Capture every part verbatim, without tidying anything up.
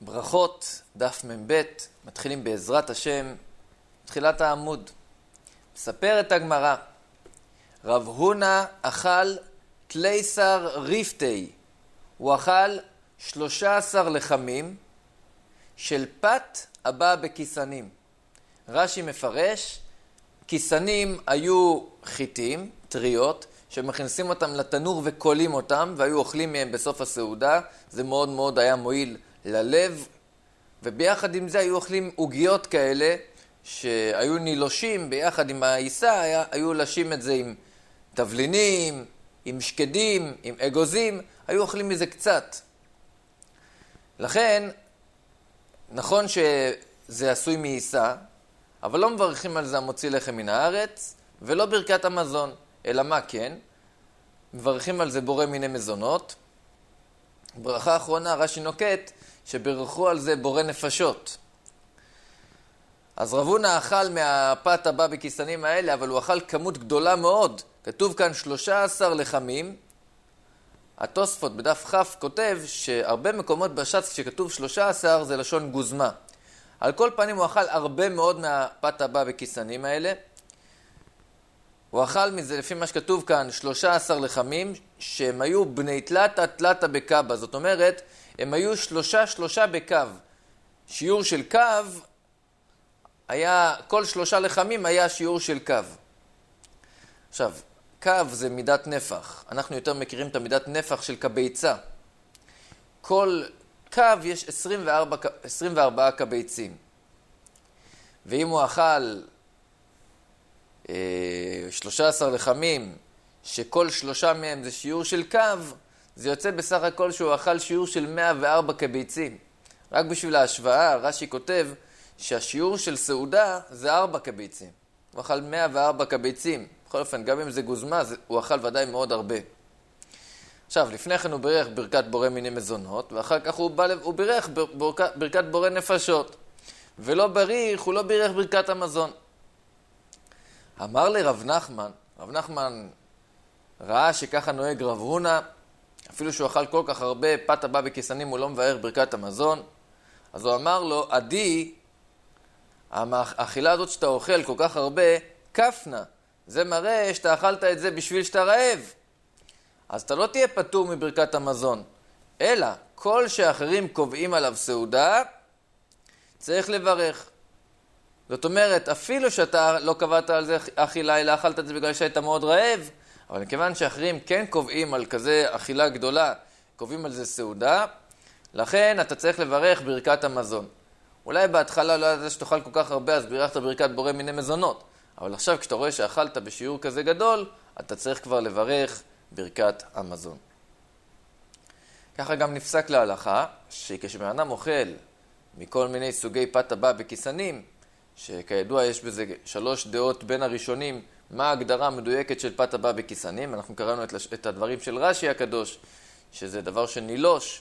ברכות, דף מ"ב, מתחילים בעזרת השם, תחילת העמוד. מספרת הגמרא, רב הונא אכל תליסר ריפתי, הוא אכל שלושה עשר לחמים של פת הבא בכיסנים. רש"י מפרש, כיסנים היו חיטים, טריות, שמכניסים אותם לתנור וקולים אותם, והיו אוכלים מהם בסוף הסעודה. זה מאוד מאוד היה מועיל ללב, וביחד עם זה היו אוכלים עוגיות כאלה, שהיו נילושים ביחד עם העיסה, היה, היו לשים את זה עם תבלינים, עם שקדים, עם אגוזים, היו אוכלים מזה קצת. לכן, נכון שזה עשוי מעיסה, אבל לא מברכים על זה המוציא לחם מן הארץ, ולא ברכת המזון, אלא מה כן? מברכים על זה בורא מיני מזונות. ברכה האחרונה, רש"י נוקט, שברכו על זה בורא נפשות. אז רב הונא אכל מהפת הבא בכיסנים האלה, אבל הוא אכל כמות גדולה מאוד. כתוב כאן שלושה עשר לחמים. התוספות בדף כ' כותב שהרבה מקומות בש"ס שכתוב שלושה עשר זה לשון גוזמה. על כל פנים הוא אכל הרבה מאוד מהפת הבא בכיסנים האלה. הוא אכל מזה, לפי מה שכתוב כאן, שלושה עשר לחמים שהם היו בני תלתה תלתה בקבה. זאת אומרת, הם היו שלושה שלושה בקו. שיעור של קו היה, כל שלושה לחמים היה שיעור של קו. עכשיו, קו זה מידת נפח. אנחנו יותר מכירים את המידת נפח של כביצה. כל קו יש עשרים וארבעה כביצים. ואם הוא אכל אה, שלושה עשר לחמים, שכל שלושה מהם זה שיעור של קו, זה יוצא בסך הכל שהוא אכל שיעור של מאה וארבע כביצים. רק בשביל ההשוואה, רש"י כותב שהשיעור של סעודה זה ארבע כביצים. הוא אכל מאה וארבע כביצים. בכל אופן, גם אם זה גוזמה, הוא אכל ודאי מאוד הרבה. עכשיו, לפני כן הוא בירך ברכת בורא מיני מזונות, ואחר כך הוא, בא, הוא בירך ברכת, ברכת בורא נפשות. ולא בריך, הוא לא בירך ברכת המזון. אמר לי רב נחמן, רב נחמן ראה שככה נוהג רב הונא, אפילו שהוא אכל כל כך הרבה פת הבא בכיסנים, הוא לא מבאר ברכת המזון. אז הוא אמר לו, עדי, האכילה הזאת שאתה אוכל כל כך הרבה, כפנה. זה מראה שאתה אכלת את זה בשביל שאתה רעב. אז אתה לא תהיה פטור מברכת המזון. אלא, כל שאחרים קובעים עליו סעודה, צריך לברך. זאת אומרת, אפילו שאתה לא קבעת על זה אכילה, אלא אכלת את זה בגלל שהיית מאוד רעב, אבל מכיוון שאחרים כן קובעים על כזה אכילה גדולה, קובעים על זה סעודה, לכן אתה צריך לברך ברכת המזון. אולי בהתחלה לא ידעת שתאכל כל כך הרבה, אז בירכת ברכת בורא מיני מזונות. אבל עכשיו כשאתה רואה שאכלת בשיעור כזה גדול, אתה צריך כבר לברך ברכת המזון. ככה גם נפסק להלכה, שכשבן אדם אוכל מכל מיני סוגי פת הבא בכיסנים, שכידוע יש בזה שלוש דעות בין הראשונים, מה ההגדרה המדויקת של פת הבא בכיסנים. אנחנו קראנו את, את הדברים של רש"י הקדוש, שזה דבר שנילוש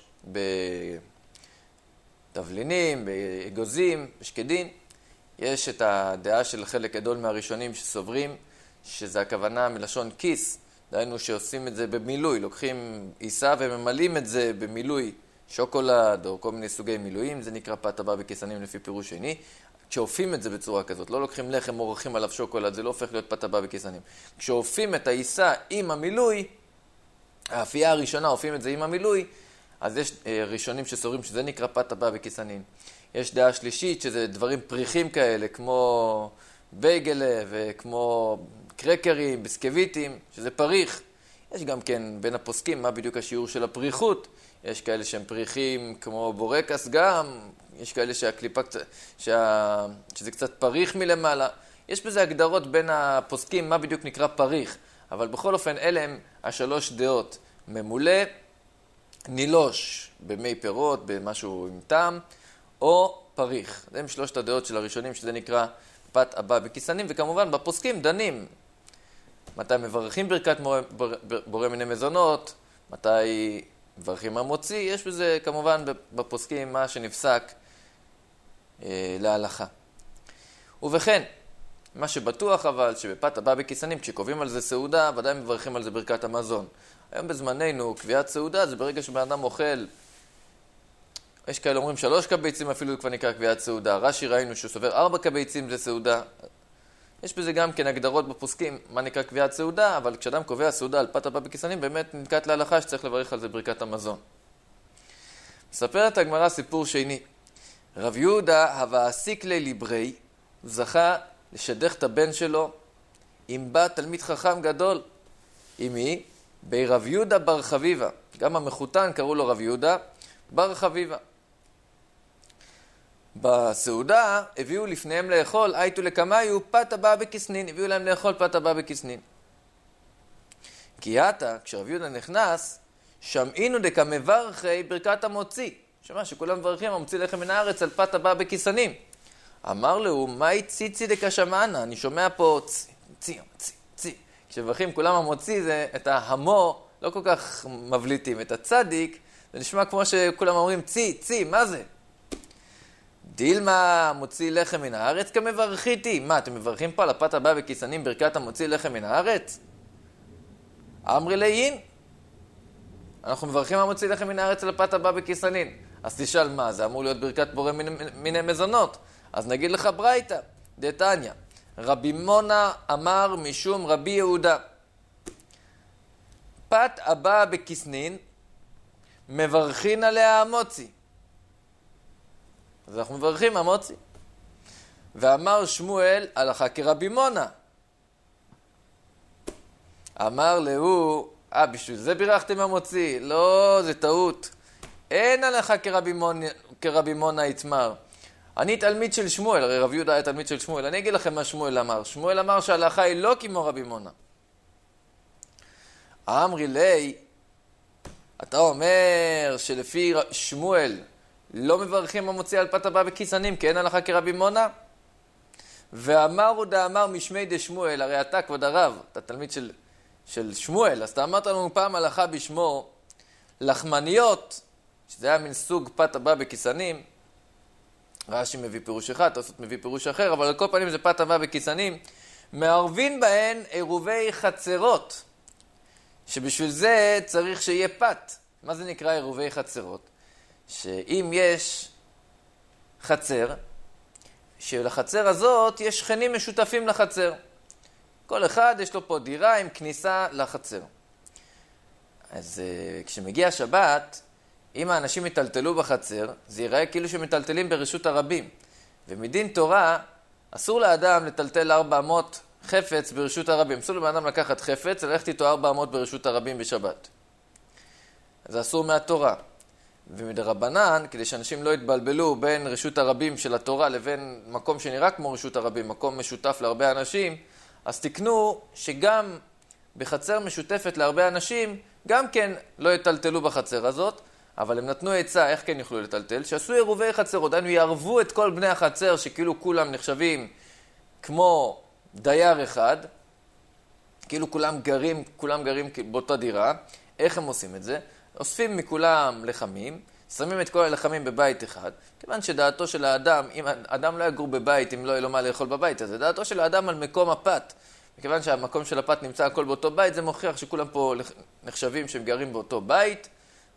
בתבלינים, באגוזים, בשקדין. יש את הדעה של חלק גדול מהראשונים שסוברים, שזה הכוונה מלשון כיס, דהיינו שעושים את זה במילוי, לוקחים עיסה וממלאים את זה במילוי שוקולד או כל מיני סוגי מילואים, זה נקרא פת הבא בכיסנים לפי פירוש שני. כשאופים את זה בצורה כזאת, לא לוקחים לחם, מורחים עליו שוקולד, זה לא הופך להיות פת הבא בכיסנים. כשאופים את העיסה עם המילוי, האפייה הראשונה אופים את זה עם המילוי, אז יש ראשונים שסוברים שזה נקרא פת הבא בכיסנים. יש דעה שלישית שזה דברים פריחים כאלה, כמו בייגלה וכמו קרקרים, ביסקוויטים, שזה פריך. יש גם כן בין הפוסקים מה בדיוק השיעור של הפריחות. יש כאלה שהם פריחים כמו בורקס גם, יש כאלה שהקליפה, שה... שזה קצת פריך מלמעלה. יש בזה הגדרות בין הפוסקים מה בדיוק נקרא פריך, אבל בכל אופן אלה הם השלוש דעות. ממולא, נילוש במי פירות, במשהו עם טעם, או פריך. זה הם שלושת הדעות של הראשונים שזה נקרא פת הבא בכיסנים, וכמובן בפוסקים דנים. מתי מברכים ברכת בורא מיני מזונות, מתי מברכים המוציא, יש בזה כמובן בפוסקים מה שנפסק אה, להלכה. ובכן, מה שבטוח אבל שבפת הבא בכיסנים, כשקובעים על זה סעודה, ודאי מברכים על זה ברכת המזון. היום בזמננו, קביעת סעודה זה ברגע שבן אדם אוכל יש כאלה אומרים שלוש קבייצים אפילו כבר נקרא קביעת סעודה. רש"י ראינו שהוא סובר ארבע קבייצים זה סעודה. יש בזה גם כן הגדרות בפוסקים מה נקרא קביעת סעודה, אבל כשאדם קובע סעודה על פת הבא בכיסנים, באמת נתקעת להלכה שצריך לברך על זה ברכת המזון. מספרת הגמרא סיפור שני. רב יהודה הבעסיק לליברי, זכה לשדך את הבן שלו עם בת תלמיד חכם גדול. עם מי? ברב יהודה בר חביבה. גם המחותן קראו לו רב יהודה בר חביבה. בסעודה הביאו לפניהם לאכול, הייתו לקמיו פת הבא בכיסנין. הביאו להם לאכול פת הבא בכיסנין. כי עתה, כשרב יהודה נכנס, שמעינו דקמברכי ברכת המוציא. שמע שכולם מברכים, המוציא לחם מן הארץ על פת הבא בכיסנים. אמר לו, מהי ציצי דקשמענה? אני שומע פה צי, צי, צי, צי. כשמברכים כולם המוציא, זה את ההמו, לא כל כך מבליטים. את הצדיק, זה נשמע כמו שכולם אומרים צי, צי, מה זה? דילמה מוציא לחם מן הארץ כמברכיתי. מה, אתם מברכים פה על הפת הבא בכיסנים ברכת המוציא לחם מן הארץ? אמרי ליין. אנחנו מברכים המוציא לחם מן הארץ על הפת הבא בכיסנין. אז תשאל מה, זה אמור להיות ברכת בורא מיני מזונות. אז נגיד לך ברייתא, דתניא, רבי מונה אמר משום רבי יהודה, פת הבא בכיסנין מברכין עליה המוציא. אז אנחנו מברכים המוציא. ואמר שמואל הלכה כרבי מונה. אמר לו, אה, בשביל זה בירכתם המוציא? לא, זה טעות. אין הלכה כרבי מונה, כרבי מונה יתמר. אני תלמיד של שמואל, הרי רב יהודה היה תלמיד של שמואל. אני אגיד לכם מה שמואל אמר. שמואל אמר שההלכה היא לא כמו רבי מונה. אמרי לי, אתה אומר שלפי שמואל לא מברכים המוציא על פת הבא בכיסנים, כי אין הלכה כרבי מונה? ואמר הוא דאמר משמי דשמואל, הרי אתה כבוד הרב, אתה תלמיד של, של שמואל, אז אתה אמרת לנו פעם הלכה בשמו, לחמניות, שזה היה מין סוג פת הבא בכיסנים, רש"י מביא פירוש אחד, תוספות מביא פירוש אחר, אבל על כל פנים זה פת הבא בכיסנים, מערבין בהן עירובי חצרות, שבשביל זה צריך שיהיה פת. מה זה נקרא עירובי חצרות? שאם יש חצר, שלחצר הזאת יש שכנים משותפים לחצר. כל אחד יש לו פה דירה עם כניסה לחצר. אז כשמגיע שבת, אם האנשים מטלטלו בחצר, זה ייראה כאילו שמטלטלים ברשות הרבים. ומדין תורה, אסור לאדם לטלטל ארבע אמות חפץ ברשות הרבים. אסור לאדם לקחת חפץ, ללכת איתו ארבע אמות ברשות הרבים בשבת. זה אסור מהתורה. ומדרבנן, כדי שאנשים לא יתבלבלו בין רשות הרבים של התורה לבין מקום שנראה כמו רשות הרבים, מקום משותף להרבה אנשים, אז תקנו שגם בחצר משותפת להרבה אנשים, גם כן לא יטלטלו בחצר הזאת, אבל הם נתנו עצה איך כן יוכלו לטלטל, שעשו עירובי חצרות, דיינו יערבו את כל בני החצר שכאילו כולם נחשבים כמו דייר אחד, כאילו כולם גרים, כולם גרים באותה דירה. איך הם עושים את זה? אוספים מכולם לחמים, שמים את כל הלחמים בבית אחד, כיוון שדעתו של האדם, אם האדם לא יגור בבית, אם לא יהיה לו מה לאכול בבית הזה, דעתו של האדם על מקום הפת, מכיוון שהמקום של הפת נמצא הכל באותו בית, זה מוכיח שכולם פה נחשבים שהם גרים באותו בית,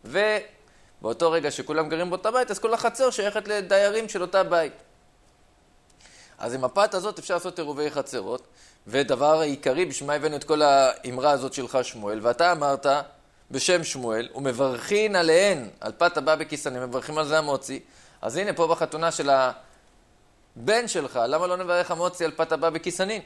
ובאותו רגע שכולם גרים באותו בית, אז כל החצר שייכת לדיירים של אותה בית. אז עם הפת הזאת אפשר לעשות עירובי חצרות, ודבר העיקרי, בשביל מה הבאנו את כל האמרה הזאת שלך שמואל, ואתה אמרת בשם שמואל, ומברכין עליהן, על פת הבא בכיסנים, מברכים על זה המוציא. אז הנה פה בחתונה של הבן שלך, למה לא נברך המוציא על פת הבא בכיסנים?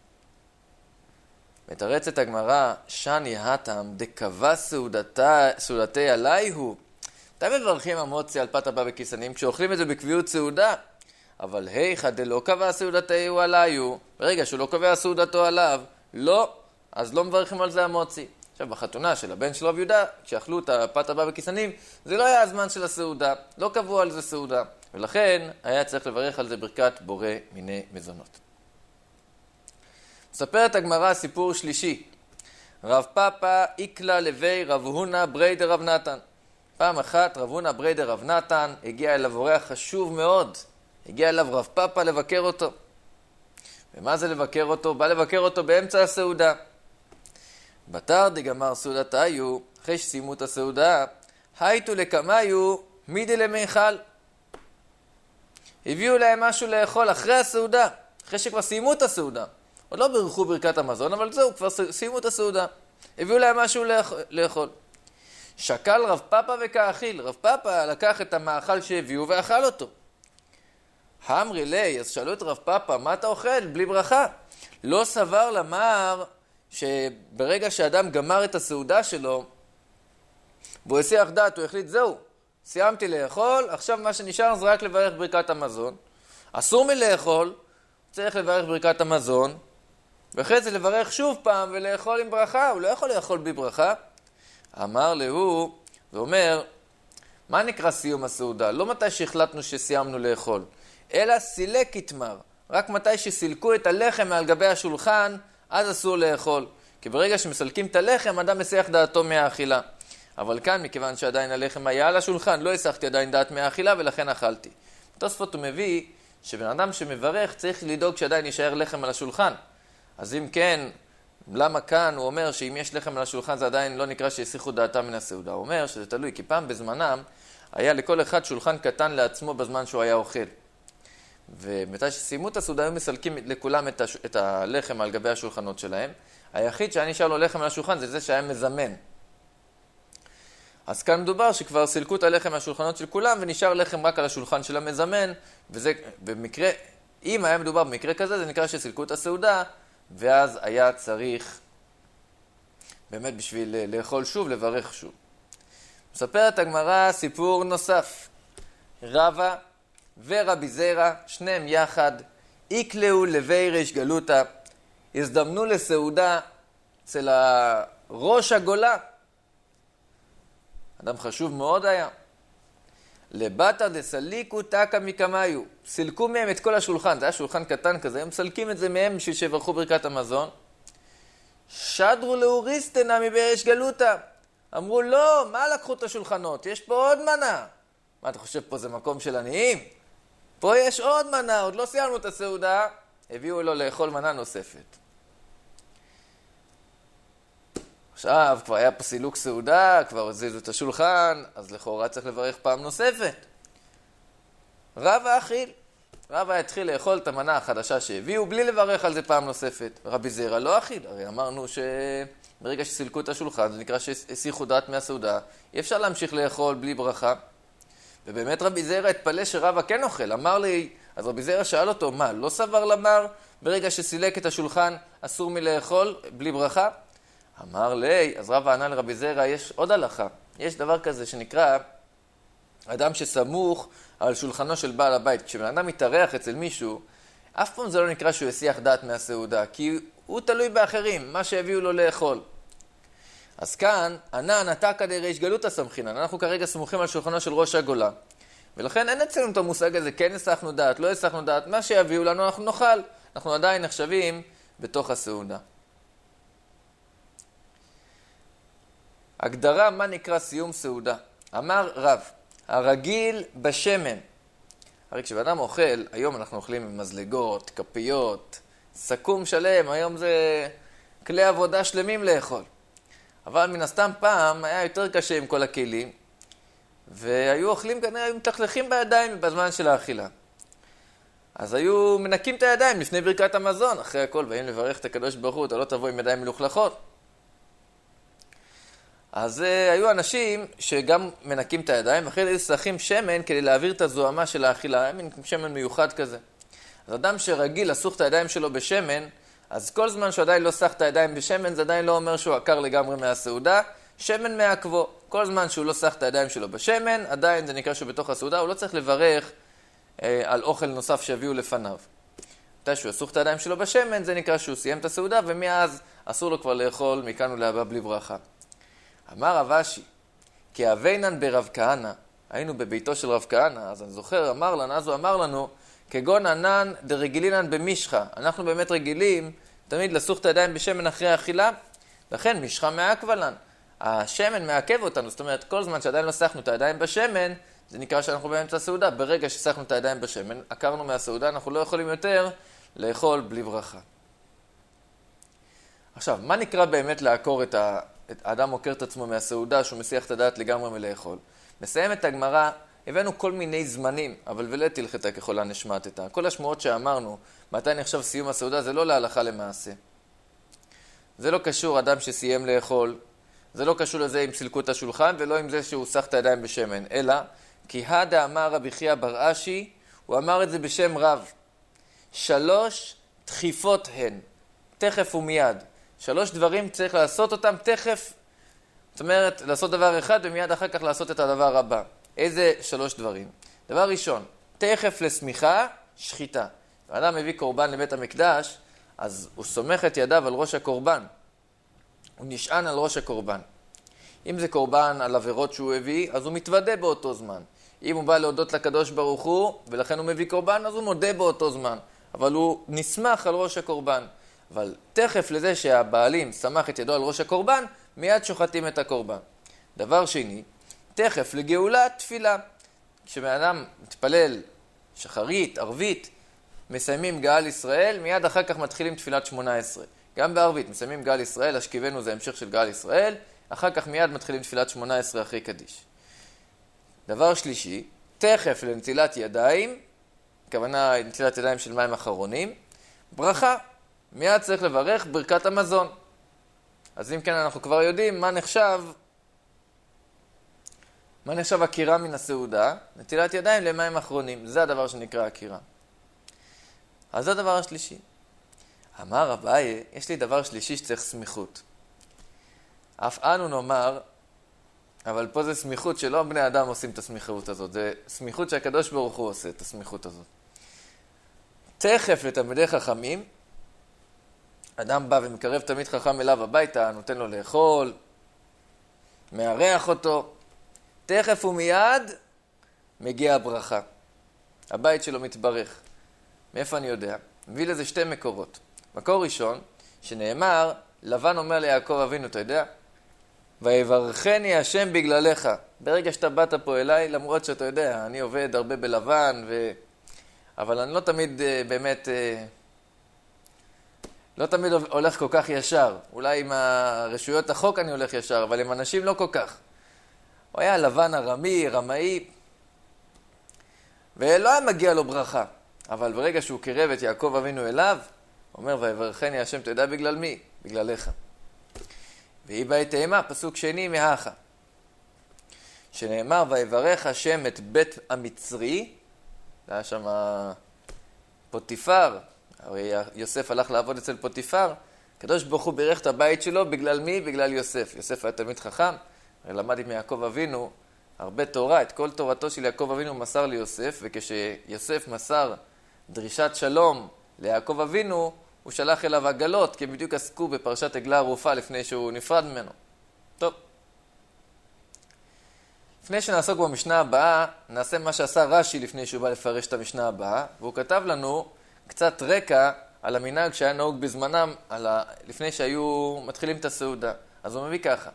מתרצת הגמרא, שני התם דקבע סעודתי עלי הוא. אתם מברכים המוציא על פת הבא בכיסנים, כשאוכלים את זה בקביעות סעודה, אבל היכא דלא קבע סעודתי הוא עלי הוא. ברגע שהוא לא קובע סעודתו עליו, לא, אז לא מברכים על זה המוציא. עכשיו, בחתונה של הבן של רב יהודה, כשאכלו את הפת הבא בכיסנים, זה לא היה הזמן של הסעודה, לא קבעו על זה סעודה, ולכן היה צריך לברך על זה ברכת בורא מיני מזונות. מספרת הגמרא סיפור שלישי. רב פאפא איקלה לוי רב הונא ברי דרב נתן. פעם אחת רב הונא ברי דרב נתן הגיע אליו אורח חשוב מאוד. הגיע אליו רב פאפא לבקר אותו. ומה זה לבקר אותו? בא לבקר אותו באמצע הסעודה. בתר דגמר סעודתיו, אחרי שסיימו את הסעודה, הייתו לקמיו מידי למיכל. הביאו להם משהו לאכול אחרי הסעודה, אחרי שכבר סיימו את הסעודה. עוד לא ברכו ברכת המזון, אבל זהו, כבר סיימו את הסעודה. הביאו להם משהו לאכול. שקל רב פאפה וכאכיל. רב פאפה לקח את המאכל שהביאו ואכל אותו. אמרי לי, אז שאלו את רב פאפה, מה אתה אוכל? בלי ברכה. לא סבר למר שברגע שאדם גמר את הסעודה שלו, והוא הסיח דעת, הוא החליט, זהו, סיימתי לאכול, עכשיו מה שנשאר זה רק לברך ברכת המזון. אסור מלאכול, צריך לברך ברכת המזון, ואחרי זה לברך שוב פעם ולאכול עם ברכה, הוא לא יכול לאכול בברכה. אמר לו, ואומר, מה נקרא סיום הסעודה? לא מתי שהחלטנו שסיימנו לאכול, אלא סילק יתמר. רק מתי שסילקו את הלחם מעל גבי השולחן, אז אסור לאכול. כי ברגע שמסלקים את הלחם, אדם מסיח דעתו מהאכילה. אבל כאן, מכיוון שעדיין הלחם היה על השולחן, לא הסחתי עדיין דעת מהאכילה, ולכן אכלתי. תוספות הוא מביא שבן אדם שמברך צריך לדאוג שעדיין יישאר לחם על השולחן. אז אם כן, למה כאן הוא אומר שאם יש לחם על השולחן זה עדיין לא נקרא שהסיחו דעתם מן הסעודה? הוא אומר שזה תלוי, כי פעם בזמנם היה לכל אחד שולחן קטן לעצמו בזמן שהוא היה אוכל. ומתי שסיימו את הסעודה היו מסלקים לכולם את, הש... את הלחם על גבי השולחנות שלהם. היחיד שהיה נשאר לו לחם על השולחן זה זה שהיה מזמן. אז כאן מדובר שכבר סילקו את הלחם מהשולחנות של כולם ונשאר לחם רק על השולחן של המזמן, וזה במקרה, אם היה מדובר במקרה כזה, זה נקרא שסילקו את הסעודה, ואז היה צריך באמת בשביל לאכול שוב, לברך שוב. מספרת הגמרא סיפור נוסף. רבא ורבי זרע, שניהם יחד, איקלעו לבי ריש גלותא, הזדמנו לסעודה אצל ראש הגולה. אדם חשוב מאוד היה. לבטא דסליקו תקא מקמיו. סילקו מהם את כל השולחן. זה היה שולחן קטן כזה. הם מסלקים את זה מהם בשביל שברכו ברכת המזון. שדרו לאוריסטנה מבריש גלותא. אמרו, לא, מה לקחו את השולחנות? יש פה עוד מנה. מה אתה חושב פה זה מקום של עניים? פה יש עוד מנה, עוד לא סיימנו את הסעודה. הביאו לו לאכול מנה נוספת. עכשיו, כבר היה פה סילוק סעודה, כבר הזיזו את השולחן, אז לכאורה צריך לברך פעם נוספת. רבא אכיל. רבא התחיל לאכול את המנה החדשה שהביאו, בלי לברך על זה פעם נוספת. רבי זרע לא אכיל. הרי אמרנו שברגע שסילקו את השולחן, זה נקרא שהסיחו דעת מהסעודה, אי אפשר להמשיך לאכול בלי ברכה. ובאמת רבי זרע התפלא שרבא כן אוכל. אמר לי, אז רבי זרע שאל אותו, מה, לא סבר למר ברגע שסילק את השולחן, אסור מלאכול בלי ברכה? אמר לי, אז רבא ענה לרבי זרע, יש עוד הלכה. יש דבר כזה שנקרא אדם שסמוך על שולחנו של בעל הבית. כשבן אדם מתארח אצל מישהו, אף פעם זה לא נקרא שהוא יסיח דעת מהסעודה, כי הוא תלוי באחרים, מה שהביאו לו לאכול. אז כאן, ענה נתקא דריש גלותא סמכינן. אנחנו כרגע סמוכים על שולחנו של ראש הגולה. ולכן אין אצלנו את המושג הזה, כן הסחנו דעת, לא הסחנו דעת, מה שיביאו לנו אנחנו נאכל. אנחנו עדיין נחשבים בתוך הסעודה. הגדרה מה נקרא סיום סעודה. אמר רב, הרגיל בשמן. הרי כשבאדם אוכל, היום אנחנו אוכלים עם מזלגות, כפיות, סכום שלם, היום זה כלי עבודה שלמים לאכול. אבל מן הסתם פעם היה יותר קשה עם כל הכלים, והיו אוכלים כנראה, היו מתלכלכים בידיים בזמן של האכילה. אז היו מנקים את הידיים לפני ברכת המזון, אחרי הכל, באים לברך את הקדוש ברוך הוא, אתה לא תבוא עם ידיים מלוכלכות. אז uh, היו אנשים שגם מנקים את הידיים, אחרי זה היו שחים שמן כדי להעביר את הזוהמה של האכילה, היה מין שמן מיוחד כזה. אז אדם שרגיל לסוך את הידיים שלו בשמן, אז כל זמן שהוא עדיין לא סח את הידיים בשמן, זה עדיין לא אומר שהוא עקר לגמרי מהסעודה, שמן מעכבו. כל זמן שהוא לא סח את הידיים שלו בשמן, עדיין זה נקרא שהוא בתוך הסעודה, הוא לא צריך לברך אה, על אוכל נוסף שהביאו לפניו. מתי שהוא יסוך את הידיים שלו בשמן, זה נקרא שהוא סיים את הסעודה, ומאז אסור לו כבר לאכול מכאן ולהבא בלי ברכה. אמר רב אשי, כי אבינן ברב כהנא, היינו בביתו של רב כהנא, אז אני זוכר, אמר לנו, אז הוא אמר לנו, כגון ענן דרגילינן במשחה, אנחנו באמת רגילים תמיד לסוך את הידיים בשמן אחרי האכילה, לכן משחה מעכבה לן. השמן מעכב אותנו, זאת אומרת, כל זמן שעדיין לא סחנו את הידיים בשמן, זה נקרא שאנחנו באמצע הסעודה. ברגע שסחנו את הידיים בשמן, עקרנו מהסעודה, אנחנו לא יכולים יותר לאכול בלי ברכה. עכשיו, מה נקרא באמת לעקור את ה... האדם עוקר את עצמו מהסעודה, שהוא מסיח את הדעת לגמרי מלאכול? מסיים את הגמרא, הבאנו כל מיני זמנים, אבל ולא תלכתה ככל הנשמטתה. כל השמועות שאמרנו, מתי נחשב סיום הסעודה, זה לא להלכה למעשה. זה לא קשור אדם שסיים לאכול, זה לא קשור לזה עם סילקו את השולחן, ולא עם זה שהוא סח את הידיים בשמן, אלא כי הדה אמר רבי חייא בר אשי, הוא אמר את זה בשם רב. שלוש דחיפות הן, תכף ומיד. שלוש דברים צריך לעשות אותם תכף, זאת אומרת, לעשות דבר אחד ומיד אחר כך לעשות את הדבר הבא. איזה שלוש דברים? דבר ראשון, תכף לשמיכה, שחיטה. האדם מביא קורבן לבית המקדש, אז הוא סומך את ידיו על ראש הקורבן. הוא נשען על ראש הקורבן. אם זה קורבן על עבירות שהוא הביא, אז הוא מתוודה באותו זמן. אם הוא בא להודות לקדוש ברוך הוא, ולכן הוא מביא קורבן, אז הוא מודה באותו זמן. אבל הוא נסמך על ראש הקורבן. אבל תכף לזה שהבעלים סמך את ידו על ראש הקורבן, מיד שוחטים את הקורבן. דבר שני, תכף לגאולה תפילה. כשבאדם מתפלל שחרית, ערבית, מסיימים גאל ישראל, מיד אחר כך מתחילים תפילת שמונה עשרה. גם בערבית, מסיימים גאל ישראל, השכיבנו זה המשך של גאל ישראל, אחר כך מיד מתחילים תפילת שמונה עשרה אחרי קדיש. דבר שלישי, תכף לנטילת ידיים, הכוונה נטילת ידיים של מים אחרונים, ברכה, מיד צריך לברך ברכת המזון. אז אם כן אנחנו כבר יודעים מה נחשב, מה נחשב עקירה מן הסעודה, נטילת ידיים למים אחרונים, זה הדבר שנקרא עקירה. אז זה הדבר השלישי. אמר אביי, יש לי דבר שלישי שצריך סמיכות. אף אנו נאמר, אבל פה זה סמיכות שלא בני אדם עושים את הסמיכות הזאת, זה סמיכות שהקדוש ברוך הוא עושה את הסמיכות הזאת. תכף לתלמידי חכמים, אדם בא ומקרב תלמיד חכם אליו הביתה, נותן לו לאכול, מארח אותו, תכף ומיד מגיע הברכה. הבית שלו מתברך. מאיפה אני יודע? מביא לזה שתי מקורות. מקור ראשון, שנאמר, לבן אומר ליעקב אבינו, אתה יודע? ויברכני השם בגללך. ברגע שאתה באת פה אליי, למרות שאתה יודע, אני עובד הרבה בלבן, ו... אבל אני לא תמיד באמת, לא תמיד הולך כל כך ישר. אולי עם הרשויות החוק אני הולך ישר, אבל עם אנשים לא כל כך. הוא היה לבן הרמי, רמאי, ולא היה מגיע לו ברכה. אבל ברגע שהוא קרב את יעקב אבינו אליו, הוא אומר, ויברכני השם, אתה יודע בגלל מי? בגללך. והיא באי תאמה, פסוק שני מהכה. שנאמר, ויברך השם את בית המצרי, זה היה שם פוטיפר, הרי יוסף הלך לעבוד אצל פוטיפר, הקדוש ברוך הוא בירך את הבית שלו, בגלל מי? בגלל יוסף. יוסף היה תלמיד חכם, הרי למד עם יעקב אבינו הרבה תורה, את כל תורתו של יעקב אבינו מסר ליוסף, וכשיוסף מסר דרישת שלום ליעקב אבינו, הוא שלח אליו עגלות, כי הם בדיוק עסקו בפרשת עגלה ערופה לפני שהוא נפרד ממנו. טוב. לפני שנעסוק במשנה הבאה, נעשה מה שעשה רש"י לפני שהוא בא לפרש את המשנה הבאה, והוא כתב לנו קצת רקע על המנהג שהיה נהוג בזמנם, על ה... לפני שהיו מתחילים את הסעודה. אז הוא מביא ככה.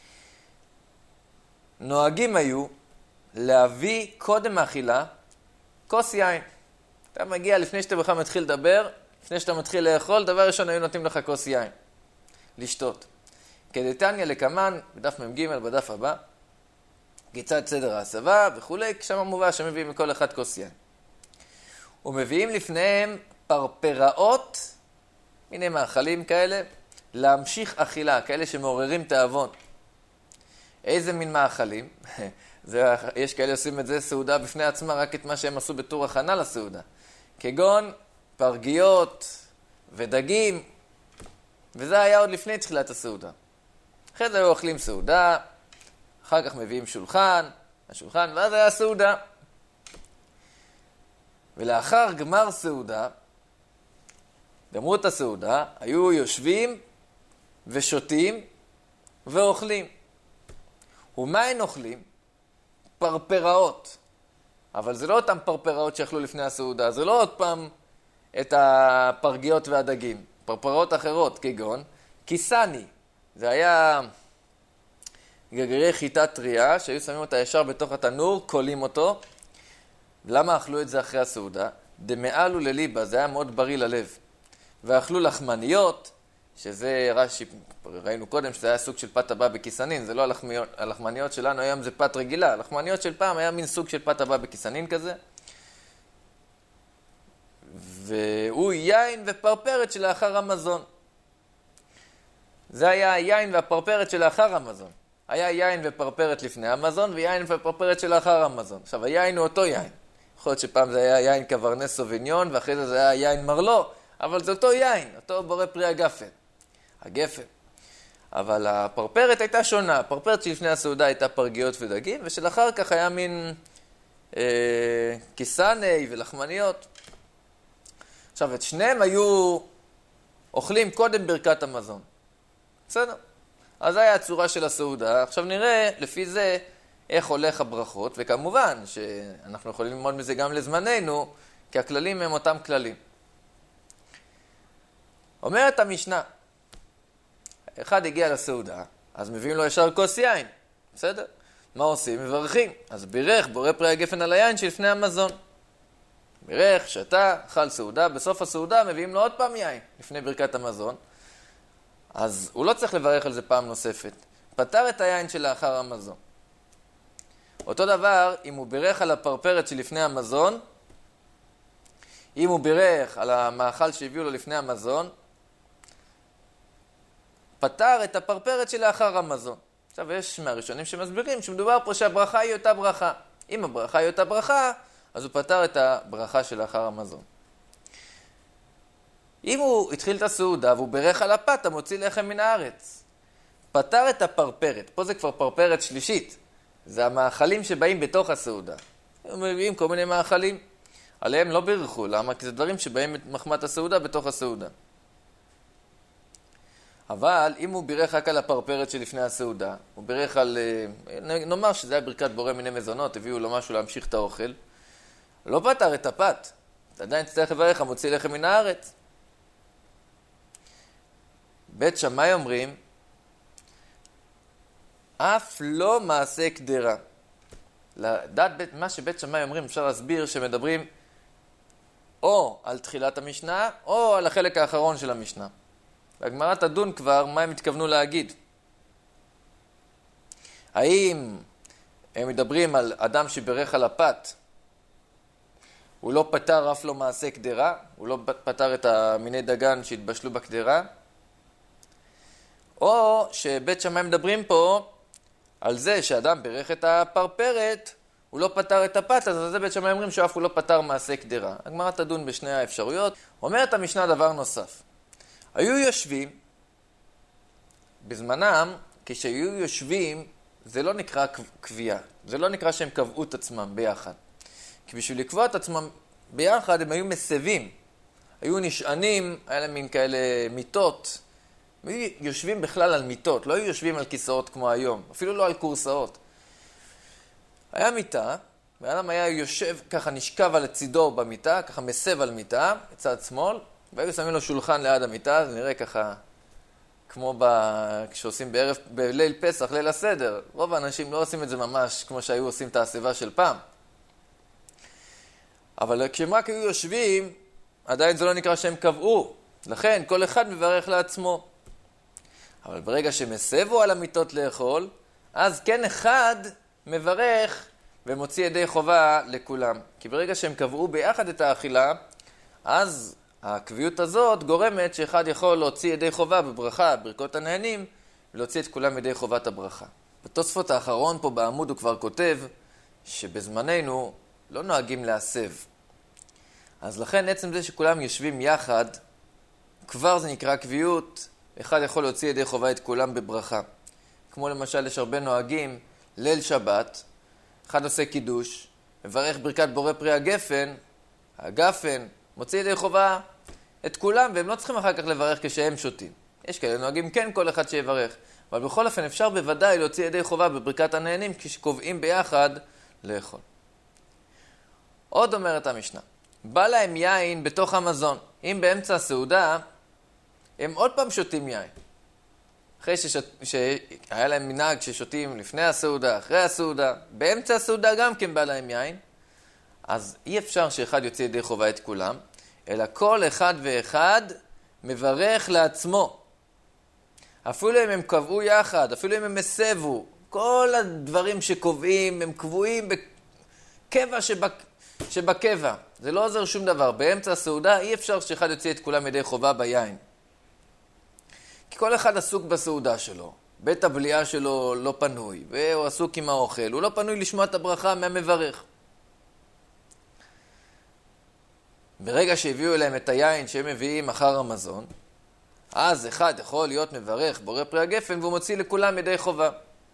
נוהגים היו להביא קודם האכילה כוס יין. אתה מגיע לפני שאתה בכלל מתחיל לדבר, לפני שאתה מתחיל לאכול, דבר ראשון היו נותנים לך כוס יין, לשתות. כדתניא לקמן, בדף מ"ג, בדף הבא, כיצד סדר ההסבה וכו', שם מובא שמביאים מכל אחד כוס יין. ומביאים לפניהם פרפראות, מיני מאכלים כאלה, להמשיך אכילה, כאלה שמעוררים תאבון. איזה מין מאכלים? זה, יש כאלה עושים את זה סעודה בפני עצמה, רק את מה שהם עשו בתור הכנה לסעודה. כגון פרגיות ודגים, וזה היה עוד לפני תחילת הסעודה. אחרי זה היו אוכלים סעודה, אחר כך מביאים שולחן, השולחן, ואז היה סעודה. ולאחר גמר סעודה, גמרו את הסעודה, היו יושבים ושותים ואוכלים. ומה הם אוכלים? פרפראות. אבל זה לא אותם פרפראות שאכלו לפני הסעודה, זה לא עוד פעם את הפרגיות והדגים. פרפראות אחרות, כגון קיסני. זה היה גרגירי חיטה טריה, שהיו שמים אותה ישר בתוך התנור, קולים אותו. למה אכלו את זה אחרי הסעודה? דמעלו לליבה, זה היה מאוד בריא ללב. ואכלו לחמניות, שזה רש"י, ראינו קודם שזה היה סוג של פת הבא בכיסנין, זה לא הלחמניות שלנו, היום זה פת רגילה, הלחמניות של פעם היה מין סוג של פת הבא בכיסנין כזה, והוא יין ופרפרת שלאחר המזון. זה היה היין והפרפרת שלאחר המזון. היה יין ופרפרת לפני המזון, ויין ופרפרת שלאחר המזון. עכשיו, היין הוא אותו יין. יכול להיות שפעם זה היה יין קברנה סוביניון, ואחרי זה זה היה יין מרלו, אבל זה אותו יין, אותו בורא פרי הגפן. הגפן. אבל הפרפרת הייתה שונה. הפרפרת שלפני הסעודה הייתה פרגיות ודגים, ושלאחר כך היה מין אה, קיסני ולחמניות. עכשיו, את שניהם היו אוכלים קודם ברכת המזון. בסדר. אז זו היה הצורה של הסעודה. עכשיו נראה לפי זה איך הולך הברכות, וכמובן שאנחנו יכולים ללמוד מזה גם לזמננו, כי הכללים הם אותם כללים. אומרת המשנה, אחד הגיע לסעודה, אז מביאים לו ישר כוס יין. בסדר? מה עושים? מברכים. אז בירך בורא פרי הגפן על היין שלפני המזון. בירך, שתה, אכל סעודה, בסוף הסעודה מביאים לו עוד פעם יין לפני ברכת המזון. אז הוא לא צריך לברך על זה פעם נוספת. פתר את היין שלאחר המזון. אותו דבר, אם הוא בירך על הפרפרת שלפני המזון, אם הוא בירך על המאכל שהביאו לו לפני המזון, פתר את הפרפרת שלאחר המזון. עכשיו, יש מהראשונים שמסבירים שמדובר פה שהברכה היא אותה ברכה. אם הברכה היא אותה ברכה, אז הוא פתר את הברכה שלאחר המזון. אם הוא התחיל את הסעודה והוא בירך על הפת, המוציא לחם מן הארץ. פתר את הפרפרת. פה זה כבר פרפרת שלישית. זה המאכלים שבאים בתוך הסעודה. הם מביאים כל מיני מאכלים. עליהם לא בירכו. למה? כי זה דברים שבאים מחמת הסעודה בתוך הסעודה. אבל אם הוא בירך רק על הפרפרת שלפני הסעודה, הוא בירך על, נאמר שזה היה ברכת בורא מיני מזונות, הביאו לו משהו להמשיך את האוכל, לא פתר את הפת. אתה עדיין תצטרך לברך, המוציא לחם מן הארץ. בית שמאי אומרים, אף לא מעשה קדרה. לדעת בית, מה שבית שמאי אומרים, אפשר להסביר שמדברים או על תחילת המשנה, או על החלק האחרון של המשנה. והגמרא תדון כבר מה הם התכוונו להגיד. האם הם מדברים על אדם שבירך על הפת, הוא לא פתר אף לא מעשה קדרה, הוא לא פתר את המיני דגן שהתבשלו בקדרה, או שבית שמאי מדברים פה על זה שאדם בירך את הפרפרת, הוא לא פתר את הפת, אז זה בית שמאי אומרים שאף הוא לא פתר מעשה קדרה. הגמרא תדון בשני האפשרויות. אומרת המשנה דבר נוסף. היו יושבים, בזמנם, כשהיו יושבים, זה לא נקרא קביעה. זה לא נקרא שהם קבעו את עצמם ביחד. כי בשביל לקבוע את עצמם ביחד, הם היו מסבים. היו נשענים, היה להם מין כאלה מיטות. הם היו יושבים בכלל על מיטות, לא היו יושבים על כיסאות כמו היום, אפילו לא על קורסאות. היה מיטה, ואדם היה יושב, ככה נשכב על הצידו במיטה, ככה מסב על מיטה, בצד שמאל, והיו שמים לו שולחן ליד המיטה, זה נראה ככה כמו ב... כשעושים בערב, בליל פסח, ליל הסדר. רוב האנשים לא עושים את זה ממש כמו שהיו עושים את הסביבה של פעם. אבל כשהם רק היו יושבים, עדיין זה לא נקרא שהם קבעו. לכן כל אחד מברך לעצמו. אבל ברגע שהם הסבו על המיטות לאכול, אז כן אחד מברך ומוציא ידי חובה לכולם. כי ברגע שהם קבעו ביחד את האכילה, אז הקביעות הזאת גורמת שאחד יכול להוציא ידי חובה בברכה, ברכות הנהנים, ולהוציא את כולם ידי חובת הברכה. בתוספות האחרון פה בעמוד הוא כבר כותב שבזמננו לא נוהגים להסב. אז לכן עצם זה שכולם יושבים יחד, כבר זה נקרא קביעות, אחד יכול להוציא ידי חובה את כולם בברכה. כמו למשל יש הרבה נוהגים, ליל שבת, אחד עושה קידוש, מברך ברכת בורא פרי הגפן, הגפן, מוציא ידי חובה את כולם, והם לא צריכים אחר כך לברך כשהם שותים. יש כאלה נוהגים כן כל אחד שיברך, אבל בכל אופן אפשר בוודאי להוציא ידי חובה בברכת הנהנים כשקובעים ביחד לאכול. עוד אומרת המשנה, בא להם יין בתוך המזון. אם באמצע הסעודה, הם עוד פעם שותים יין. אחרי ששות... שהיה להם מנהג ששותים לפני הסעודה, אחרי הסעודה, באמצע הסעודה גם כן בא להם יין, אז אי אפשר שאחד יוציא ידי חובה את כולם, אלא כל אחד ואחד מברך לעצמו. אפילו אם הם קבעו יחד, אפילו אם הם הסבו, כל הדברים שקובעים הם קבועים בקבע שבק... שבקבע. זה לא עוזר שום דבר. באמצע הסעודה אי אפשר שאחד יוציא את כולם ידי חובה ביין. כי כל אחד עסוק בסעודה שלו. בית הבליעה שלו לא פנוי, והוא עסוק עם האוכל. הוא לא פנוי לשמוע את הברכה מהמברך. ברגע שהביאו אליהם את היין שהם מביאים אחר המזון, אז אחד יכול להיות מברך בורא פרי הגפן, והוא מוציא לכולם ידי חובה.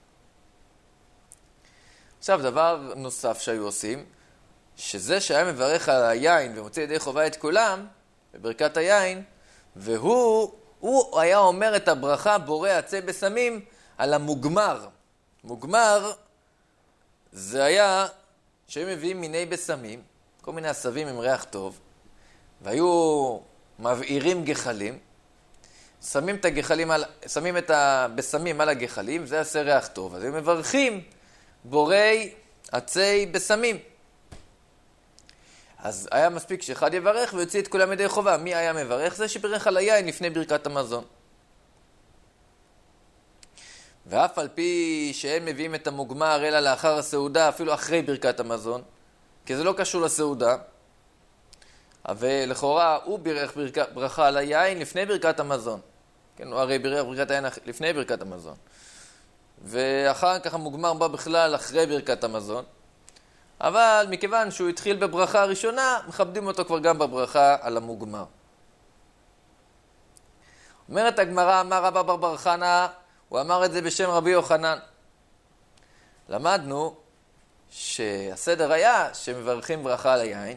עכשיו, דבר נוסף שהיו עושים, שזה שהיה מברך על היין ומוציא ידי חובה את כולם, בברכת היין, והוא הוא היה אומר את הברכה בורא עצי בשמים על המוגמר. מוגמר זה היה שהם מביאים מיני בשמים, כל מיני עשבים עם ריח טוב, והיו מבעירים גחלים, שמים את הגחלים על, שמים את הבשמים על הגחלים, זה עושה ריח טוב. אז הם מברכים בורי עצי בשמים. אז היה מספיק שאחד יברך ויוציא את כולם ידי חובה. מי היה מברך? זה שברך על היין לפני ברכת המזון. ואף על פי שהם מביאים את המוגמר אלא לאחר הסעודה, אפילו אחרי ברכת המזון, כי זה לא קשור לסעודה, ולכאורה הוא בירך ברכה, ברכה על היין לפני ברכת המזון. כן, הוא הרי בירך ברכת היין לפני ברכת המזון. ואחר כך המוגמר בא בכלל אחרי ברכת המזון. אבל מכיוון שהוא התחיל בברכה הראשונה, מכבדים אותו כבר גם בברכה על המוגמר. אומרת הגמרא, אמר רבא בר בר חנא, הוא אמר את זה בשם רבי יוחנן. למדנו שהסדר היה שמברכים ברכה על היין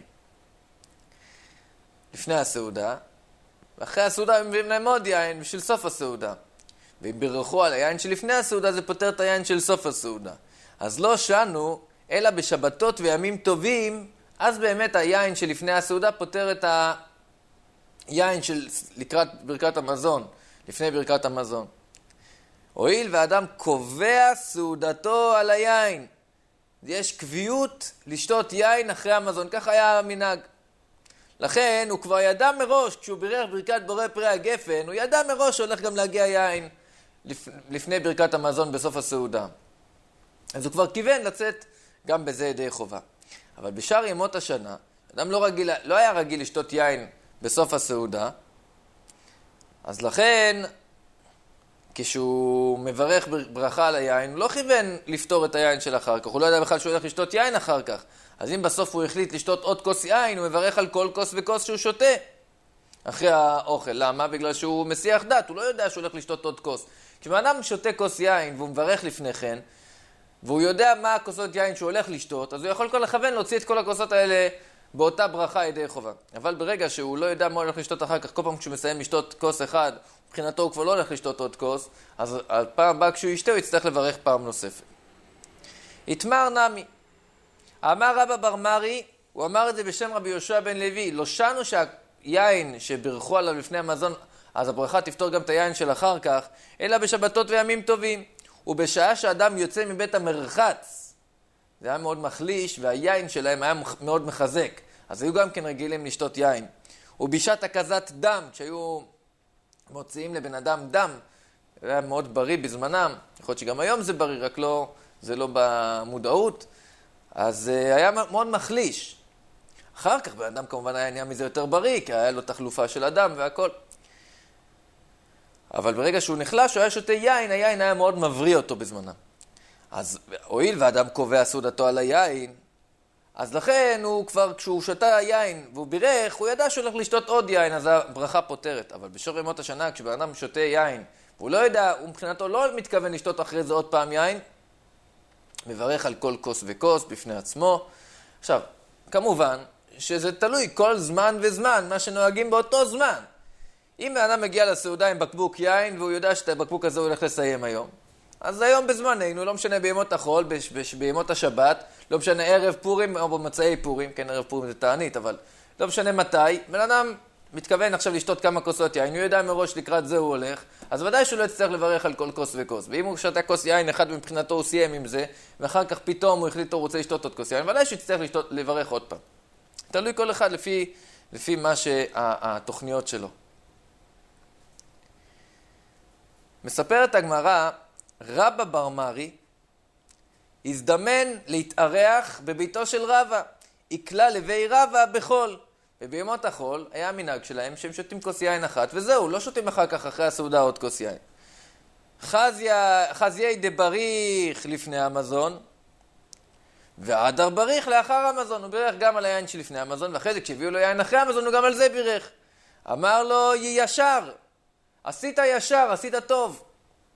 לפני הסעודה, ואחרי הסעודה הם מביאים להם עוד יין בשביל סוף הסעודה. ואם בירכו על היין שלפני הסעודה, זה פותר את היין של סוף הסעודה. אז לא שנו, אלא בשבתות וימים טובים, אז באמת היין שלפני הסעודה פותר את היין של לקראת ברכת המזון, לפני ברכת המזון. הואיל ואדם קובע סעודתו על היין, יש קביעות לשתות יין אחרי המזון, כך היה המנהג. לכן הוא כבר ידע מראש, כשהוא בירך ברכת בורא פרי הגפן, הוא ידע מראש שהולך גם להגיע יין לפני ברכת המזון בסוף הסעודה. אז הוא כבר כיוון לצאת גם בזה ידי חובה. אבל בשאר ימות השנה, אדם לא, רגיל, לא היה רגיל לשתות יין בסוף הסעודה, אז לכן, כשהוא מברך ברכה על היין, הוא לא כיוון לפתור את היין של אחר כך, הוא לא יודע בכלל שהוא הולך לשתות יין אחר כך. אז אם בסוף הוא החליט לשתות עוד כוס יין, הוא מברך על כל כוס וכוס שהוא שותה אחרי האוכל. למה? בגלל שהוא מסיח דת, הוא לא יודע שהוא הולך לשתות עוד כוס. כשאדם שותה כוס יין והוא מברך לפני כן, והוא יודע מה הכוסות יין שהוא הולך לשתות, אז הוא יכול כל לכוון להוציא את כל הכוסות האלה באותה ברכה ידי חובה. אבל ברגע שהוא לא יודע מה הוא הולך לשתות אחר כך, כל פעם כשהוא מסיים לשתות כוס אחד, מבחינתו הוא כבר לא הולך לשתות עוד כוס, אז על פעם הבאה כשהוא ישתה הוא יצטרך לברך פעם נוספת. התמר נמי. אמר רבא בר מרי, הוא אמר את זה בשם רבי יהושע בן לוי, לא שנו שהיין שברכו עליו לפני המזון, אז הברכה תפתור גם את היין של אחר כך, אלא בשבתות וימים טובים. ובשעה שאדם יוצא מבית המרחץ, זה היה מאוד מחליש, והיין שלהם היה מאוד מחזק. אז היו גם כן רגילים לשתות יין. ובשעת הקזת דם, כשהיו מוציאים לבן אדם דם, זה היה מאוד בריא בזמנם, יכול להיות שגם היום זה בריא, רק לא, זה לא במודעות, אז היה מאוד מחליש. אחר כך בן אדם כמובן היה נהיה מזה יותר בריא, כי היה לו תחלופה של הדם והכל. אבל ברגע שהוא נחלש, הוא היה שותה יין, היין היה מאוד מבריא אותו בזמנם. אז הואיל ואדם קובע סעודתו על היין, אז לכן הוא כבר, כשהוא שתה יין והוא בירך, הוא ידע שהוא הולך לשתות עוד יין, אז הברכה פותרת. אבל בשור ימות השנה, כשבן אדם שותה יין, והוא לא יודע, הוא מבחינתו לא מתכוון לשתות אחרי זה עוד פעם יין, מברך על כל כוס וכוס בפני עצמו. עכשיו, כמובן שזה תלוי כל זמן וזמן, מה שנוהגים באותו זמן. אם בן אדם מגיע לסעודה עם בקבוק יין, והוא יודע שאת הבקבוק הזה הוא הולך לסיים היום, אז היום בזמננו, לא משנה בימות החול, בימות השבת, לא משנה ערב פורים או במצעי פורים, כן, ערב פורים זה תענית, אבל לא משנה מתי, בן אדם מתכוון עכשיו לשתות כמה כוסות יין, הוא יודע מראש לקראת זה הוא הולך, אז ודאי שהוא לא יצטרך לברך על כל כוס וכוס. ואם הוא שתה כוס יין אחד מבחינתו הוא סיים עם זה, ואחר כך פתאום הוא החליט הוא רוצה לשתות עוד כוס יין, ודאי שהוא יצטרך לשתות, לברך עוד פעם. תלוי כל אחד לפי, לפי מה שהתוכניות שלו. מספרת הגמרא, רבא בר מרי הזדמן להתארח בביתו של רבא. יקלה לבי רבא בחול. ובימות החול היה מנהג שלהם שהם שותים כוס יין אחת, וזהו, לא שותים אחר כך אחרי הסעודה עוד כוס יין. חזיה, חזיי דבריך לפני המזון, ועדר בריך לאחר המזון. הוא בירך גם על היין שלפני המזון, ואחרי זה כשהביאו לו יין אחרי המזון הוא גם על זה בירך. אמר לו, ישר, עשית ישר, עשית טוב.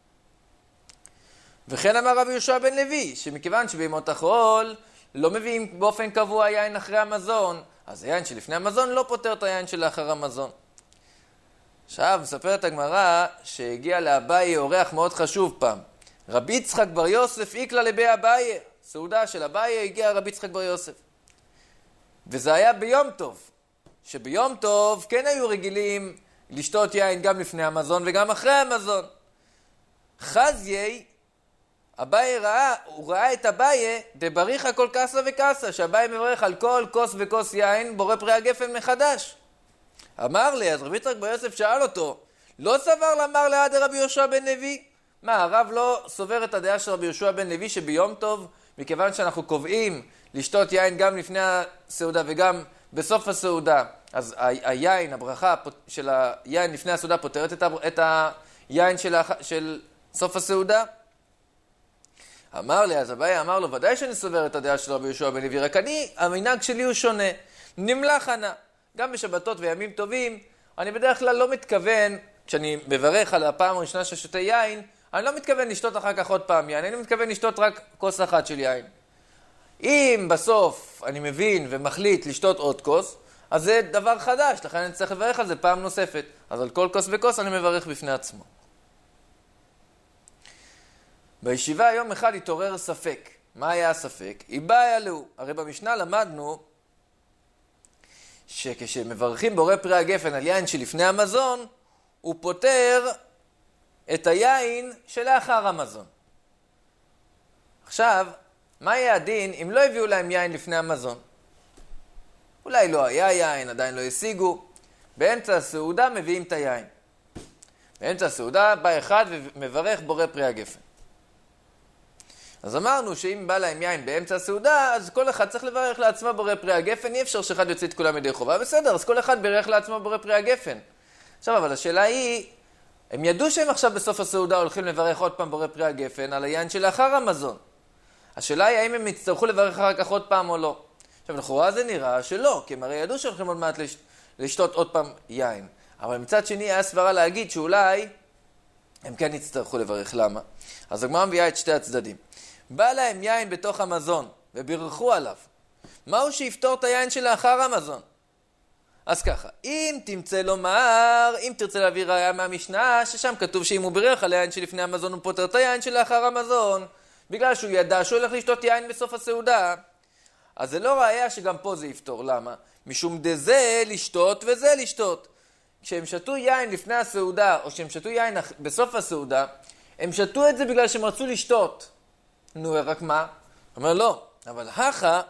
וכן אמר רבי יהושע בן לוי, שמכיוון שבימות החול לא מביאים באופן קבוע יין אחרי המזון, אז היין שלפני המזון לא פותר את היין שלאחר המזון. עכשיו, מספרת הגמרא שהגיע לאביי אורח מאוד חשוב פעם. רבי יצחק בר יוסף איקלה לבי אביי. סעודה של אביי הגיע רבי יצחק בר יוסף. וזה היה ביום טוב. שביום טוב כן היו רגילים לשתות יין גם לפני המזון וגם אחרי המזון. חזיי, אביי ראה, הוא ראה את אביי, דבריך כל קסה וקסה, שאביי מברך על כל כוס וכוס יין, בורא פרי הגפן מחדש. אמר לי, אז רבי יצחק בר יוסף שאל אותו, לא סבר לאמר לעד רבי יהושע בן לוי? מה, הרב לא סובר את הדעה של רבי יהושע בן לוי שביום טוב, מכיוון שאנחנו קובעים לשתות יין גם לפני הסעודה וגם בסוף הסעודה, אז ה- היין, הברכה של היין לפני הסעודה פותרת את, ה- את היין של, ה- של סוף הסעודה? אמר לי, אז אביי אמר לו, ודאי שאני סובר את הדעה של רבי יהושע בן לוי, רק אני, המנהג שלי הוא שונה, נמלח ענה. גם בשבתות וימים טובים, אני בדרך כלל לא מתכוון, כשאני מברך על הפעם הראשונה ששותה יין, אני לא מתכוון לשתות אחר כך עוד פעם יין, אני מתכוון לשתות רק כוס אחת של יין. אם בסוף אני מבין ומחליט לשתות עוד כוס, אז זה דבר חדש, לכן אני צריך לברך על זה פעם נוספת. אז על כל כוס וכוס אני מברך בפני עצמו. בישיבה יום אחד התעורר ספק. מה היה הספק? איבאי לו. הרי במשנה למדנו שכשמברכים בורא פרי הגפן על יין שלפני המזון, הוא פותר את היין שלאחר המזון. עכשיו, מה יהיה הדין אם לא הביאו להם יין לפני המזון? אולי לא היה יין, עדיין לא השיגו. באמצע הסעודה מביאים את היין. באמצע הסעודה בא אחד ומברך בורא פרי הגפן. אז אמרנו שאם בא להם יין באמצע הסעודה, אז כל אחד צריך לברך לעצמו בורא פרי הגפן, אי אפשר שאחד יוצא את כולם ידי חובה, בסדר, אז כל אחד בירך לעצמו בורא פרי הגפן. עכשיו, אבל השאלה היא, הם ידעו שהם עכשיו בסוף הסעודה הולכים לברך עוד פעם בורא פרי הגפן על היין שלאחר המזון. השאלה היא האם הם יצטרכו לברך אחר כך עוד פעם או לא. עכשיו, לכאורה זה נראה שלא, כי הם הרי ידעו שהולכים עוד מעט לש... לשתות עוד פעם יין. אבל מצד שני היה סברה להגיד שאולי הם כן יצטרכו לברך. למה? אז הגמרא מביאה את שתי הצדדים. בא להם יין בתוך המזון ובירכו עליו. מהו שיפתור את היין שלאחר המזון? אז ככה, אם תמצא לומר, אם תרצה להביא ראיה מהמשנה, ששם כתוב שאם הוא בירך על היין שלפני המזון הוא פותר את היין שלאחר המזון, בגלל שהוא ידע שהוא הולך לשתות יין בסוף הסעודה, אז זה לא ראיה שגם פה זה יפתור. למה? משום דזה לשתות וזה לשתות. כשהם שתו יין לפני הסעודה, או כשהם שתו יין בסוף הסעודה, הם שתו את זה בגלל שהם רצו לשתות. נו, רק מה? אומר לא, אבל הכה,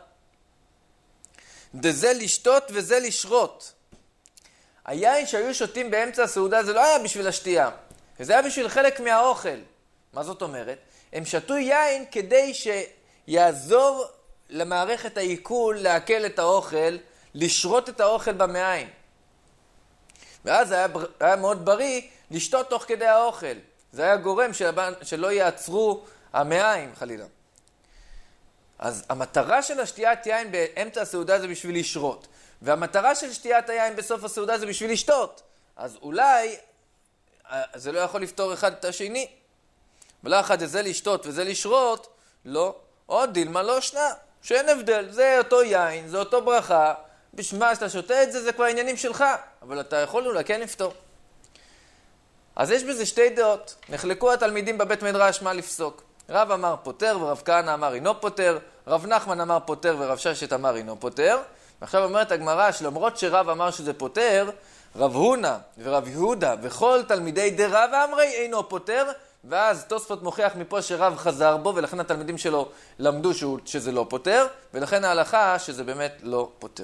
דזה לשתות וזה לשרות. היין שהיו שותים באמצע הסעודה זה לא היה בשביל השתייה, זה היה בשביל חלק מהאוכל. מה זאת אומרת? הם שתו יין כדי שיעזור למערכת העיכול לעכל את האוכל, לשרות את האוכל במעיים. ואז היה, היה מאוד בריא לשתות תוך כדי האוכל. זה היה גורם שלא יעצרו המעיים חלילה. אז המטרה של השתיית יין באמצע הסעודה זה בשביל לשרות. והמטרה של שתיית היין בסוף הסעודה זה בשביל לשתות. אז אולי זה לא יכול לפתור אחד את השני. ולא אחד זה לשתות וזה לשרות, לא. עוד דילמה לא שנה. שאין הבדל, זה אותו יין, זה אותו ברכה. בשביל מה שאתה שותה את זה, זה כבר עניינים שלך. אבל אתה יכול אולי כן לפתור. אז יש בזה שתי דעות. נחלקו התלמידים בבית מדרש מה לפסוק. רב אמר פותר ורב כהנא אמר אינו פותר, רב נחמן אמר פותר ורב ששת אמר אינו פותר. ועכשיו אומרת הגמרא שלמרות שרב אמר שזה פותר, רב הונא ורב יהודה וכל תלמידי דרב אמרי אינו פותר, ואז תוספות מוכיח מפה שרב חזר בו, ולכן התלמידים שלו למדו שהוא, שזה לא פותר, ולכן ההלכה שזה באמת לא פותר.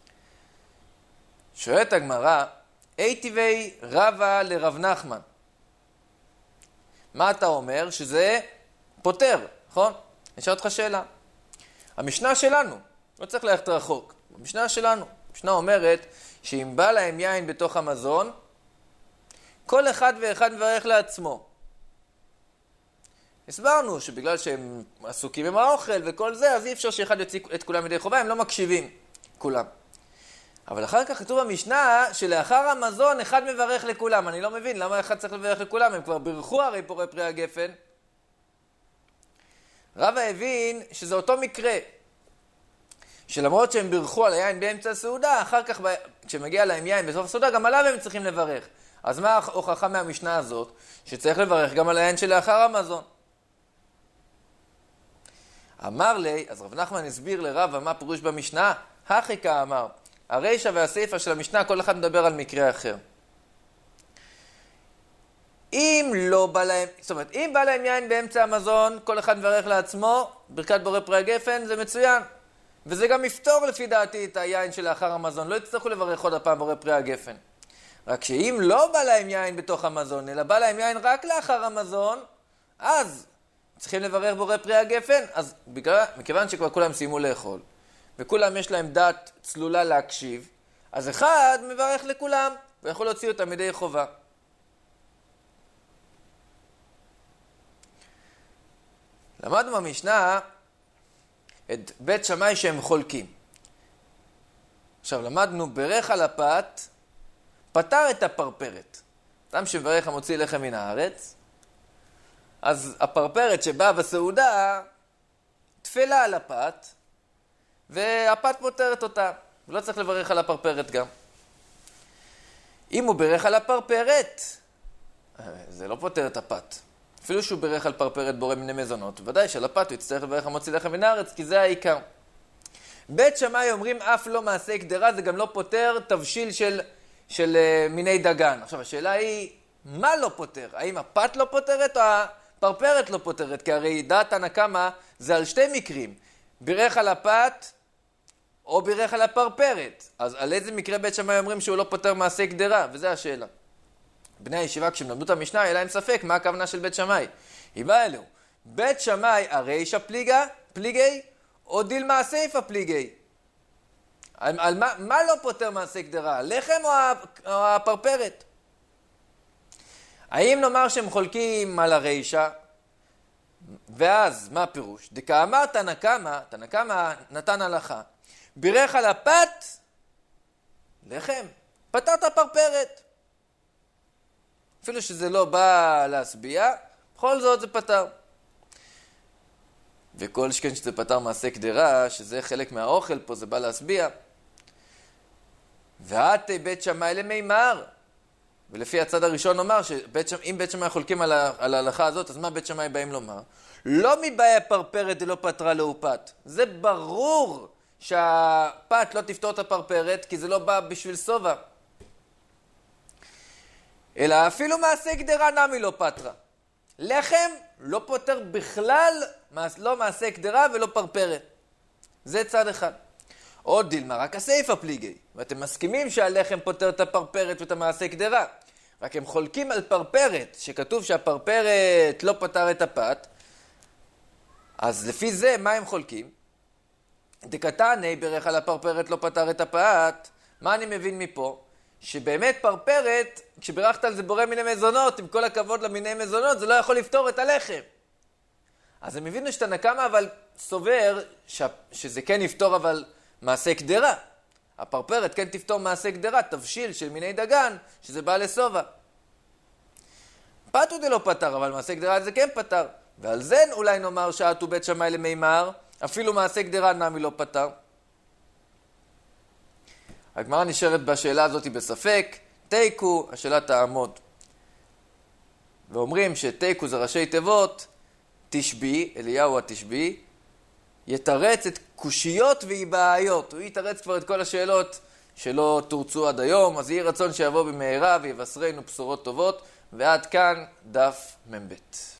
שואלת הגמרא, אי טבעי רבה לרב נחמן, מה אתה אומר? שזה פותר, נכון? נשאל אותך שאלה. המשנה שלנו, לא צריך ללכת רחוק, המשנה שלנו, המשנה אומרת שאם בא להם יין בתוך המזון, כל אחד ואחד מברך לעצמו. הסברנו שבגלל שהם עסוקים עם האוכל וכל זה, אז אי אפשר שאחד יוציא את כולם ידי חובה, הם לא מקשיבים, כולם. אבל אחר כך כתוב במשנה שלאחר המזון אחד מברך לכולם. אני לא מבין למה אחד צריך לברך לכולם, הם כבר בירכו הרי פורי פרי הגפן. רבא הבין שזה אותו מקרה, שלמרות שהם בירכו על היין באמצע הסעודה, אחר כך כשמגיע להם יין בסוף הסעודה, גם עליו הם צריכים לברך. אז מה ההוכחה מהמשנה הזאת? שצריך לברך גם על היין שלאחר המזון. אמר לי, אז רב נחמן הסביר לרבא מה פירוש במשנה, הכיקה אמר, הרישא והסיפא של המשנה, כל אחד מדבר על מקרה אחר. אם לא בא להם, זאת אומרת, אם בא להם יין באמצע המזון, כל אחד מברך לעצמו, ברכת בורא פרי הגפן, זה מצוין. וזה גם יפתור לפי דעתי את היין שלאחר המזון, לא יצטרכו לברך עוד הפעם בורא פרי הגפן. רק שאם לא בא להם יין בתוך המזון, אלא בא להם יין רק לאחר המזון, אז צריכים לברך בורא פרי הגפן. אז בגלל, מכיוון שכבר כולם סיימו לאכול, וכולם יש להם דעת צלולה להקשיב, אז אחד מברך לכולם, ויכול להוציא אותם מדי חובה. למדנו במשנה את בית שמאי שהם חולקים. עכשיו למדנו ברך על הפת, פתר את הפרפרת. אדם שברך המוציא לחם מן הארץ, אז הפרפרת שבאה בסעודה תפלה על הפת, והפת פותרת אותה. ולא צריך לברך על הפרפרת גם. אם הוא ברך על הפרפרת, זה לא פותר את הפת. אפילו שהוא ברך על פרפרת בורא מיני מזונות, ודאי שעל הפת הוא יצטרך לברך המוציא לחם מן הארץ, כי זה העיקר. בית שמאי אומרים אף לא מעשה קדרה, זה גם לא פותר תבשיל של, של uh, מיני דגן. עכשיו השאלה היא, מה לא פותר? האם הפת לא פותרת או הפרפרת לא פותרת? כי הרי דעת הנקמה זה על שתי מקרים. בירך על הפת או בירך על הפרפרת. אז על איזה מקרה בית שמאי אומרים שהוא לא פותר מעשה קדרה? וזה השאלה. בני הישיבה כשהם למדו את המשנה, היה להם ספק מה הכוונה של בית שמאי. היא באה אלו, בית שמאי הרישא פליגה, פליגי, או דילמה הסיפא פליגי. על, על מה, מה לא פותר מעשה קדרה? הלחם או, או הפרפרת? האם נאמר שהם חולקים על הרישא, ואז מה הפירוש? דקאמר תנא קמא, תנא קמא נתן הלכה, בירך על הפת, לחם, פתרת פרפרת. אפילו שזה לא בא להסביע, בכל זאת זה פתר. וכל שכן שזה פתר מעשה קדרה, שזה חלק מהאוכל פה, זה בא להסביע. ועתי בית שמאי למימר. ולפי הצד הראשון נאמר, שאם בית שמאי חולקים על ההלכה הזאת, אז מה בית שמאי באים לומר? לא מבעיה פרפרת ולא פתרה לעופת. זה ברור שהפת לא תפתור את הפרפרת, כי זה לא בא בשביל סובה. אלא אפילו מעשה קדרה נמי לא פתרה. לחם לא פותר בכלל, לא מעשה קדרה ולא פרפרת. זה צד אחד. עוד דילמה, רק הסיפא פליגי. ואתם מסכימים שהלחם פותר את הפרפרת ואת המעשה קדרה. רק הם חולקים על פרפרת, שכתוב שהפרפרת לא פתר את הפת. אז לפי זה, מה הם חולקים? דקתני ברך על הפרפרת לא פתר את הפת. מה אני מבין מפה? שבאמת פרפרת, כשברכת על זה בורא מיני מזונות, עם כל הכבוד למיני מזונות, זה לא יכול לפתור את הלחם. אז הם הבינו שתנא קמא אבל סובר ש... שזה כן יפתור אבל מעשה קדרה. הפרפרת כן תפתור מעשה קדרה, תבשיל של מיני דגן, שזה בא לסובה. פתו דלא פתר, אבל מעשה קדרה זה כן פתר. ועל זה אולי נאמר שעתו בית שמאי למימר, אפילו מעשה קדרה נמי לא פתר. הגמרא נשארת בשאלה הזאת בספק, תיקו, השאלה תעמוד. ואומרים שתיקו זה ראשי תיבות, תשבי, אליהו התשבי, יתרץ את קושיות ואיבעיות. הוא יתרץ כבר את כל השאלות שלא תורצו עד היום, אז יהי רצון שיבוא במהרה ויבשרנו בשורות טובות, ועד כאן דף מ"ב.